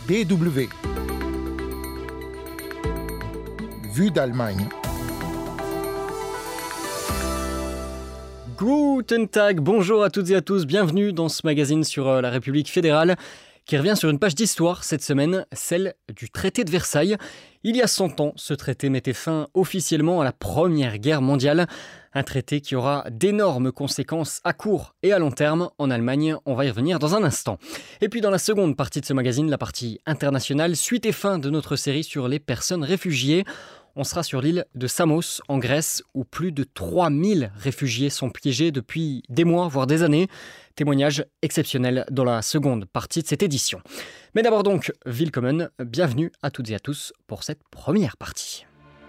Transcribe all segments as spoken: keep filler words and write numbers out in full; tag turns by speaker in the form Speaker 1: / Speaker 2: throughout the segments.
Speaker 1: D W. Vue d'Allemagne.
Speaker 2: Guten Tag, bonjour à toutes et à tous, bienvenue dans ce magazine sur la République fédérale qui revient sur une page d'histoire cette semaine, celle du traité de Versailles. Il y a cent ans, ce traité mettait fin officiellement à la Première Guerre mondiale. Un traité qui aura d'énormes conséquences à court et à long terme en Allemagne. On va y revenir dans un instant. Et puis dans la seconde partie de ce magazine, la partie internationale, suite et fin de notre série sur les personnes réfugiées. On sera sur l'île de Samos, en Grèce, où plus de trois mille réfugiés sont piégés depuis des mois, voire des années. Témoignage exceptionnel dans la seconde partie de cette édition. Mais d'abord donc, willkommen, bienvenue à toutes et à tous pour cette première partie.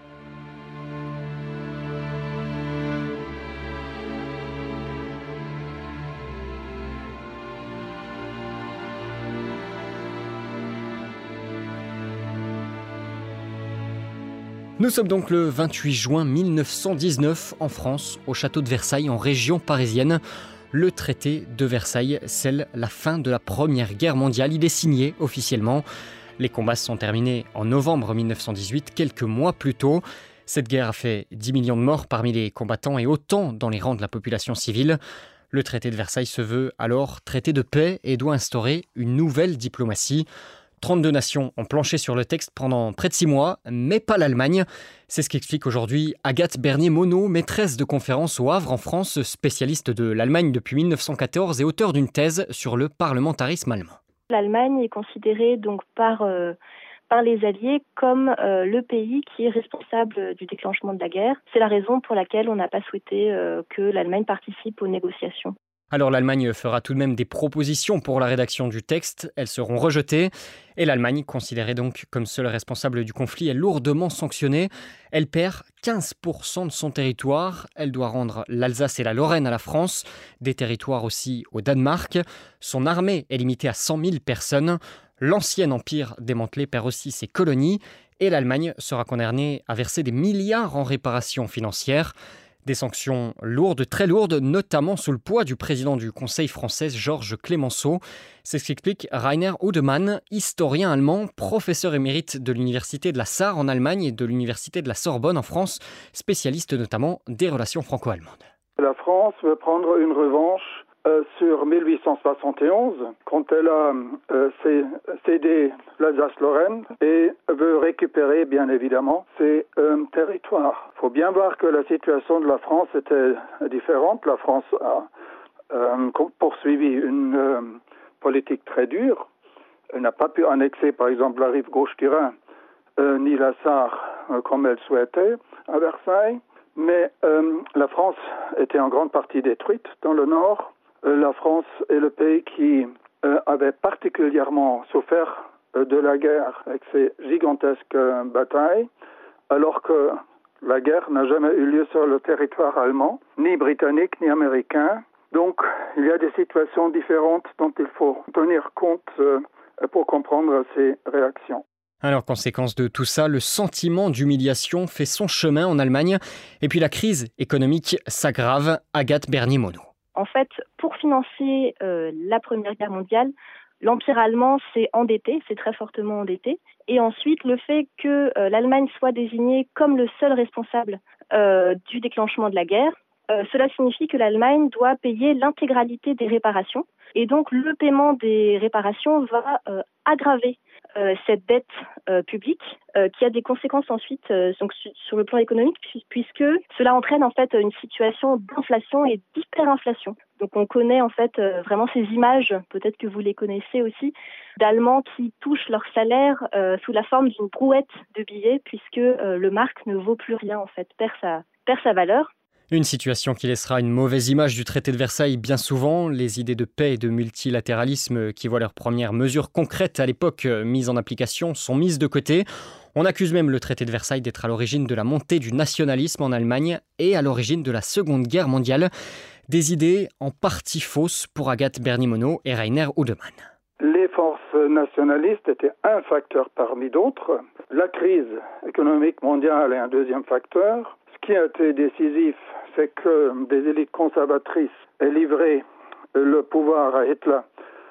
Speaker 2: Nous sommes donc le vingt-huit juin mille neuf cent dix-neuf en France, au château de Versailles, en région parisienne. Le traité de Versailles scelle la fin de la Première Guerre mondiale. Il est signé officiellement. Les combats se sont terminés en novembre mille neuf cent dix-huit, quelques mois plus tôt. Cette guerre a fait dix millions de morts parmi les combattants et autant dans les rangs de la population civile. Le traité de Versailles se veut alors traité de paix et doit instaurer une nouvelle diplomatie. trente-deux nations ont planché sur le texte pendant près de six mois, mais pas l'Allemagne. C'est ce qu'explique aujourd'hui Agathe Bernier-Monod, maîtresse de conférence au Havre en France, spécialiste de l'Allemagne depuis mille neuf cent quatorze et auteure d'une thèse sur le parlementarisme allemand.
Speaker 3: L'Allemagne est considérée donc par, euh, par les Alliés comme euh, le pays qui est responsable du déclenchement de la guerre. C'est la raison pour laquelle on n'a pas souhaité euh, que l'Allemagne participe aux négociations.
Speaker 2: Alors l'Allemagne fera tout de même des propositions pour la rédaction du texte. Elles seront rejetées. Et l'Allemagne, considérée donc comme seule responsable du conflit, est lourdement sanctionnée. Elle perd quinze pour cent de son territoire. Elle doit rendre l'Alsace et la Lorraine à la France, des territoires aussi au Danemark. Son armée est limitée à cent mille personnes. L'ancien empire démantelé perd aussi ses colonies. Et l'Allemagne sera condamnée à verser des milliards en réparations financières. Des sanctions lourdes, très lourdes, notamment sous le poids du président du Conseil français, Georges Clemenceau. C'est ce qu'explique Rainer Udemann, historien allemand, professeur émérite de l'Université de la Sarre en Allemagne et de l'Université de la Sorbonne en France, spécialiste notamment des relations franco-allemandes.
Speaker 4: La France veut prendre une revanche euh, sur mille huit cent soixante et onze, quand elle a euh, cédé l'Alsace-Lorraine et veut récupérer, bien évidemment, ses euh, territoires. Il faut bien voir que la situation de la France était différente. La France a euh, poursuivi une euh, politique très dure. Elle n'a pas pu annexer, par exemple, la rive gauche du Rhin, euh, ni la Sarre, euh, comme elle souhaitait, à Versailles. Mais euh, la France était en grande partie détruite dans le nord. Euh, la France est le pays qui euh, avait particulièrement souffert euh, de la guerre avec ses gigantesques euh, batailles, alors que la guerre n'a jamais eu lieu sur le territoire allemand, ni britannique, ni américain. Donc, il y a des situations différentes dont il faut tenir compte euh, pour comprendre ces réactions.
Speaker 2: Alors, conséquence de tout ça, le sentiment d'humiliation fait son chemin en Allemagne. Et puis la crise économique s'aggrave. Agathe Bernier-Monod.
Speaker 3: En fait, pour financer euh, la Première Guerre mondiale, l'Empire allemand s'est endetté, s'est très fortement endetté. Et ensuite, le fait que euh, l'Allemagne soit désignée comme le seul responsable euh, du déclenchement de la guerre, euh, cela signifie que l'Allemagne doit payer l'intégralité des réparations. Et donc, le paiement des réparations va euh, aggraver euh, cette dette euh, publique euh, qui a des conséquences ensuite euh, donc, su- sur le plan économique puisque cela entraîne en fait une situation d'inflation et d'hyperinflation. Donc, on connaît en fait euh, vraiment ces images, peut-être que vous les connaissez aussi, d'Allemands qui touchent leur salaire euh, sous la forme d'une brouette de billets puisque euh, le mark ne vaut plus rien en fait, perd sa, perd sa valeur.
Speaker 2: Une situation qui laissera une mauvaise image du traité de Versailles bien souvent. Les idées de paix et de multilatéralisme qui voient leurs premières mesures concrètes à l'époque mises en application sont mises de côté. On accuse même le traité de Versailles d'être à l'origine de la montée du nationalisme en Allemagne et à l'origine de la Seconde Guerre mondiale. Des idées en partie fausses pour Agathe Bernier-Monod et Rainer Udemann.
Speaker 4: Les forces nationalistes étaient un facteur parmi d'autres. La crise économique mondiale est un deuxième facteur. Ce qui a été décisif, c'est que des élites conservatrices aient livré le pouvoir à Hitler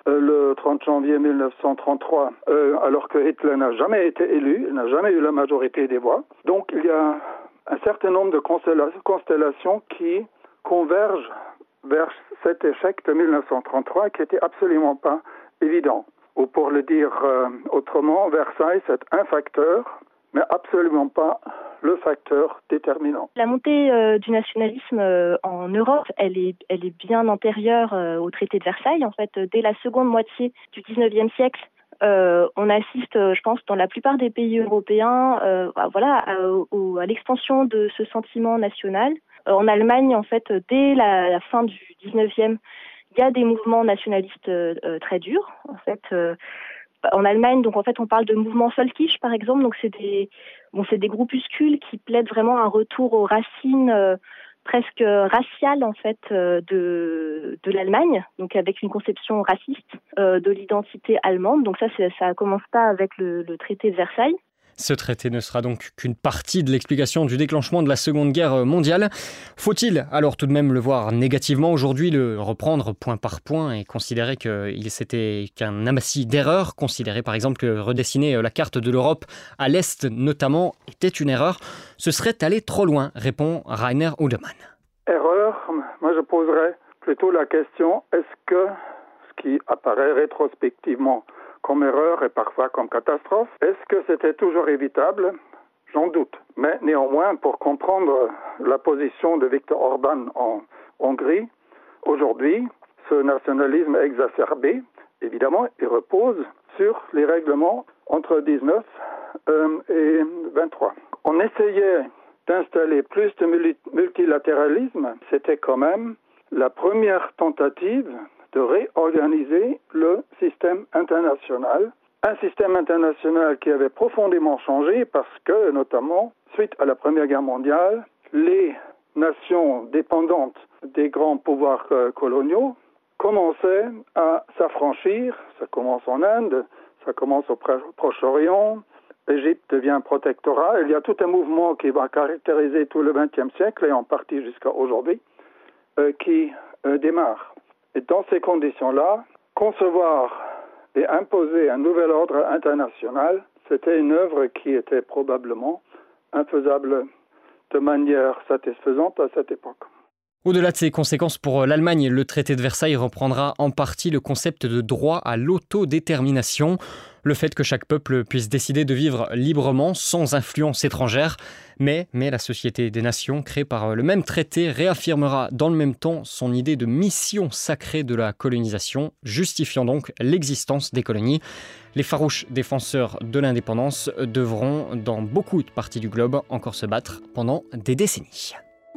Speaker 4: euh, le trente janvier mille neuf cent trente-trois, euh, alors que Hitler n'a jamais été élu, il n'a jamais eu la majorité des voix. Donc il y a un certain nombre de constellations qui convergent vers cet échec de mille neuf cent trente-trois qui n'était absolument pas évident. Ou pour le dire euh, autrement, Versailles, c'est un facteur, mais absolument pas le facteur déterminant.
Speaker 3: La montée euh, du nationalisme euh, en Europe, elle est, elle est bien antérieure euh, au traité de Versailles. En fait, euh, dès la seconde moitié du dix-neuvième siècle, euh, on assiste, euh, je pense, dans la plupart des pays européens, euh, à, voilà, à, au, à l'expansion de ce sentiment national. Euh, en Allemagne, en fait, dès la, la fin du dix-neuvième, il y a des mouvements nationalistes euh, très durs. En fait, euh, en Allemagne, donc en fait, on parle de mouvement Völkisch, par exemple. Donc c'est des, bon, c'est des groupuscules qui plaident vraiment un retour aux racines euh, presque raciales en fait euh, de de l'Allemagne. Donc avec une conception raciste euh, de l'identité allemande. Donc ça, c'est, ça commence pas avec le, le traité de Versailles.
Speaker 2: Ce traité ne sera donc qu'une partie de l'explication du déclenchement de la Seconde Guerre mondiale. Faut-il alors tout de même le voir négativement aujourd'hui, le reprendre point par point et considérer qu'il c'était qu'un amassis d'erreurs, considérer par exemple que redessiner la carte de l'Europe à l'Est notamment était une erreur? Ce serait aller trop loin, répond Rainer Udemann.
Speaker 4: Erreur, moi je poserais plutôt la question, est-ce que ce qui apparaît rétrospectivement comme erreur et parfois comme catastrophe. Est-ce que c'était toujours évitable? J'en doute. Mais néanmoins, pour comprendre la position de Viktor Orban en Hongrie, aujourd'hui, ce nationalisme exacerbé, évidemment, il repose sur les règlements entre dix-neuf euh, et vingt-trois. On essayait d'installer plus de multilatéralisme. C'était quand même la première tentative de réorganiser le système international. Un système international qui avait profondément changé parce que, notamment, suite à la Première Guerre mondiale, les nations dépendantes des grands pouvoirs euh, coloniaux commençaient à s'affranchir. Ça commence en Inde, ça commence au Proche-Orient, l'Égypte devient protectorat. Il y a tout un mouvement qui va caractériser tout le vingtième siècle et en partie jusqu'à aujourd'hui, euh, qui euh, démarre. Et dans ces conditions-là, concevoir et imposer un nouvel ordre international, c'était une œuvre qui était probablement infaisable de manière satisfaisante à cette époque.
Speaker 2: Au-delà de ses conséquences pour l'Allemagne, le traité de Versailles reprendra en partie le concept de droit à l'autodétermination, le fait que chaque peuple puisse décider de vivre librement, sans influence étrangère. Mais, mais la Société des Nations, créée par le même traité, réaffirmera dans le même temps son idée de mission sacrée de la colonisation, justifiant donc l'existence des colonies. Les farouches défenseurs de l'indépendance devront, dans beaucoup de parties du globe, encore se battre pendant des décennies.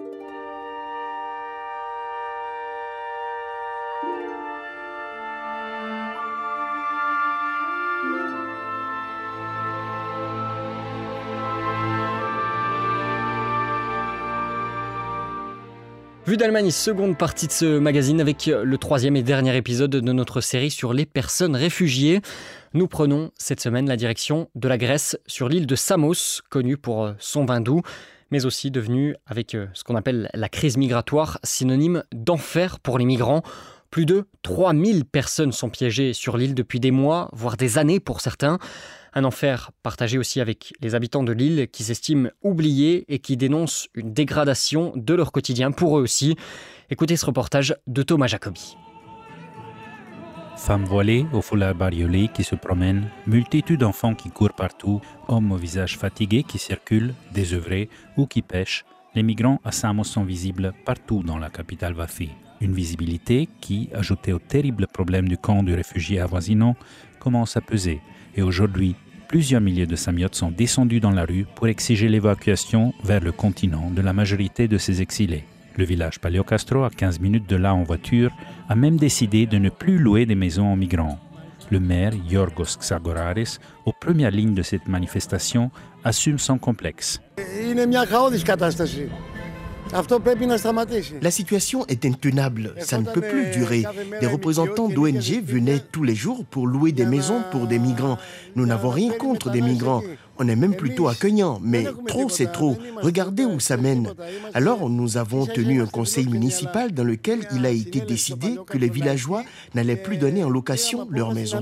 Speaker 2: Vue d'Allemagne, seconde partie de ce magazine avec le troisième et dernier épisode de notre série sur les personnes réfugiées. Nous prenons cette semaine la direction de la Grèce sur l'île de Samos, connue pour son vin doux, mais aussi devenue, avec ce qu'on appelle la crise migratoire, synonyme d'enfer pour les migrants. Plus de trois mille personnes sont piégées sur l'île depuis des mois, voire des années pour certains. Un enfer partagé aussi avec les habitants de l'île qui s'estiment oubliés et qui dénoncent une dégradation de leur quotidien pour eux aussi. Écoutez ce reportage de Thomas Jacobi.
Speaker 5: Femmes voilées au foulard bariolé qui se promènent, multitude d'enfants qui courent partout, hommes au visage fatigué qui circulent, désœuvrés ou qui pêchent. Les migrants à Samos sont visibles partout dans la capitale Vafi. Une visibilité qui, ajoutée au terrible problème du camp de réfugiés avoisinant, commence à peser. Et aujourd'hui, plusieurs milliers de Samiotes sont descendus dans la rue pour exiger l'évacuation vers le continent de la majorité de ces exilés. Le village Paleokastro, à quinze minutes de là en voiture, a même décidé de ne plus louer des maisons aux migrants. Le maire, Yorgos Xagoraris, aux premières lignes de cette manifestation, assume sans complexe.
Speaker 6: La situation est intenable, ça ne peut plus durer. Des représentants d'O N G venaient tous les jours pour louer des maisons pour des migrants. Nous n'avons rien contre des migrants. On est même plutôt accueillants, mais trop c'est trop. Regardez où ça mène. Alors nous avons tenu un conseil municipal dans lequel il a été décidé que les villageois n'allaient plus donner en location leur maison.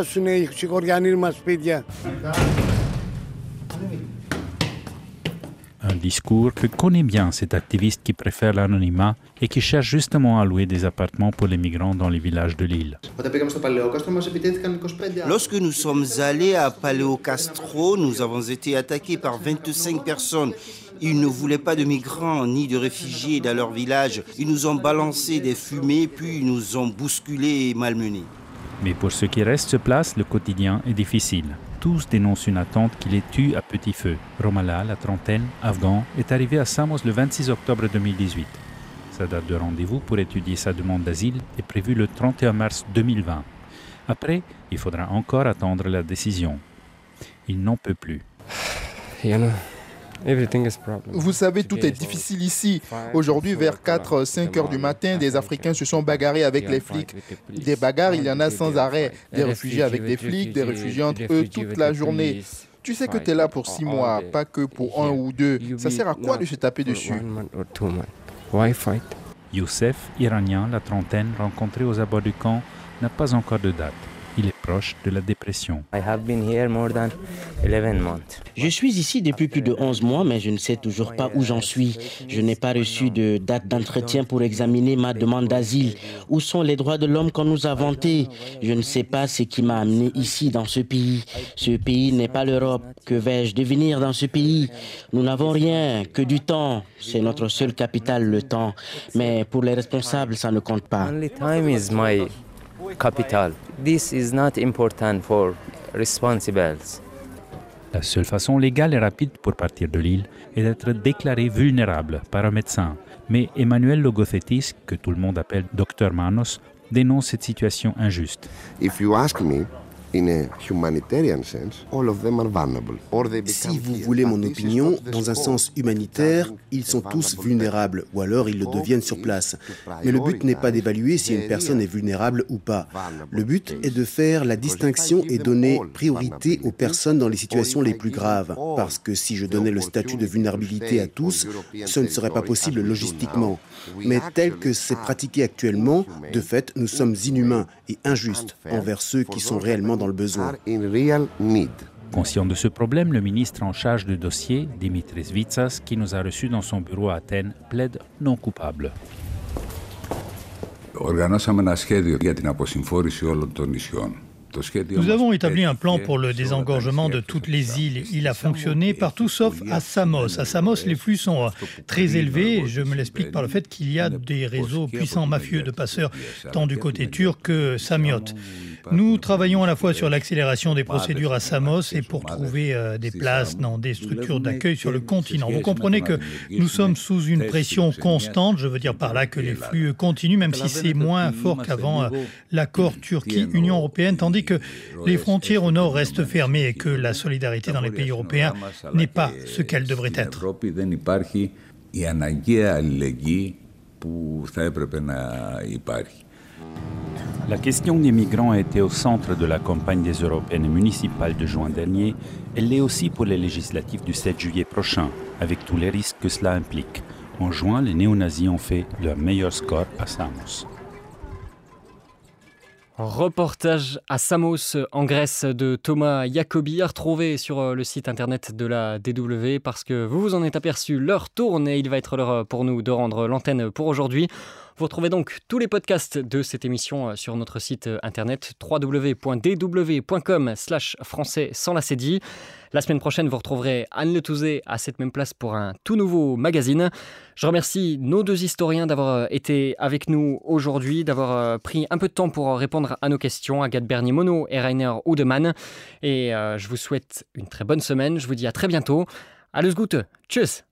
Speaker 5: Un discours que connaît bien cet activiste qui préfère l'anonymat et qui cherche justement à louer des appartements pour les migrants dans les villages de l'île.
Speaker 7: Lorsque nous sommes allés à Paléocastro, nous avons été attaqués par vingt-cinq personnes. Ils ne voulaient pas de migrants ni de réfugiés dans leur village. Ils nous ont balancé des fumées, puis ils nous ont bousculés et malmenés.
Speaker 5: Mais pour ceux qui restent sur place, le quotidien est difficile. Tous dénoncent une attente qui les tue à petit feu. Romala, la trentaine, afghan, est arrivé à Samos le vingt-six octobre deux mille dix-huit. Sa date de rendez-vous pour étudier sa demande d'asile est prévue le trente et un mars deux mille vingt. Après, il faudra encore attendre la décision. Il n'en peut plus.
Speaker 1: Vous savez, tout est difficile ici. Aujourd'hui, vers quatre à cinq heures du matin, des Africains se sont bagarrés avec les flics. Des bagarres, il y en a sans arrêt. Des réfugiés avec des flics, des réfugiés entre eux toute la journée. Tu sais que tu es là pour six mois, pas que pour un ou deux. Ça sert à quoi de se taper dessus?
Speaker 5: Youssef, iranien, la trentaine, rencontré aux abords du camp, n'a pas encore de date. Il est proche de la dépression.
Speaker 7: Je suis ici depuis plus de onze mois, mais je ne sais toujours pas où j'en suis. Je n'ai pas reçu de date d'entretien pour examiner ma demande d'asile. Où sont les droits de l'homme qu'on nous a vantés? Je ne sais pas ce qui m'a amené ici, dans ce pays. Ce pays n'est pas l'Europe. Que vais-je devenir dans ce pays? Nous n'avons rien, que du temps. C'est notre seul capital, le temps. Mais pour les responsables, ça ne compte pas.
Speaker 8: Capital. This is not important for responsibles.
Speaker 5: La seule façon légale et rapide pour partir de l'île est d'être déclaré vulnérable par un médecin. Mais Emmanuel Logothetis, que tout le monde appelle Docteur Manos, dénonce cette situation injuste.
Speaker 9: If you ask me, in a humanitarian sense, all of them are vulnerable.
Speaker 10: Si vous voulez mon opinion, dans un sens humanitaire, ils sont tous vulnérables, ou alors ils le deviennent sur place. Mais le but n'est pas d'évaluer si une personne est vulnérable ou pas. Le but est de faire la distinction et donner priorité aux personnes dans les situations les plus graves. Parce que si je donnais le statut de vulnérabilité à tous, ce ne serait pas possible logistiquement. Mais tel que c'est pratiqué actuellement, de fait, nous sommes inhumains et injustes envers ceux qui sont réellement dans le besoin.
Speaker 5: Conscient de ce problème, le ministre en charge du dossier, Dimitris Vitsas, qui nous a reçus dans son bureau à Athènes, plaide non coupable.
Speaker 11: Nous avons établi un plan pour le désengorgement de toutes les îles. Il a fonctionné partout sauf à Samos. À Samos, les flux sont très élevés. Je me l'explique par le fait qu'il y a des réseaux puissants mafieux de passeurs, tant du côté turc que samiote. Nous travaillons à la fois sur l'accélération des procédures à Samos et pour trouver euh, des places dans des structures d'accueil sur le continent. Vous comprenez que nous sommes sous une pression constante. Je veux dire par là que les flux continuent, même si c'est moins fort qu'avant euh, l'accord Turquie-Union européenne, tandis que les frontières au nord restent fermées et que la solidarité dans les pays européens n'est pas ce qu'elle devrait être.
Speaker 5: La question des migrants a été au centre de la campagne des européennes municipales de juin dernier. Elle l'est aussi pour les législatives du sept juillet prochain, avec tous les risques que cela implique. En juin, les néo-nazis ont fait leur meilleur score à Samos.
Speaker 2: Reportage à Samos, en Grèce, de Thomas Jacobi, à retrouver sur le site internet de la D W, parce que vous vous en êtes aperçu, l'heure tourne et il va être l'heure pour nous de rendre l'antenne pour aujourd'hui. Vous retrouvez donc tous les podcasts de cette émission sur notre site internet w w w point d w point com slash français sans la cédille. La semaine prochaine, vous retrouverez Anne Le Touzé à cette même place pour un tout nouveau magazine. Je remercie nos deux historiens d'avoir été avec nous aujourd'hui, d'avoir pris un peu de temps pour répondre à nos questions, Agathe Bernier-Monod et Rainer Oudemann. Et euh, je vous souhaite une très bonne semaine. Je vous dis à très bientôt. Alles Gute. Tschüss.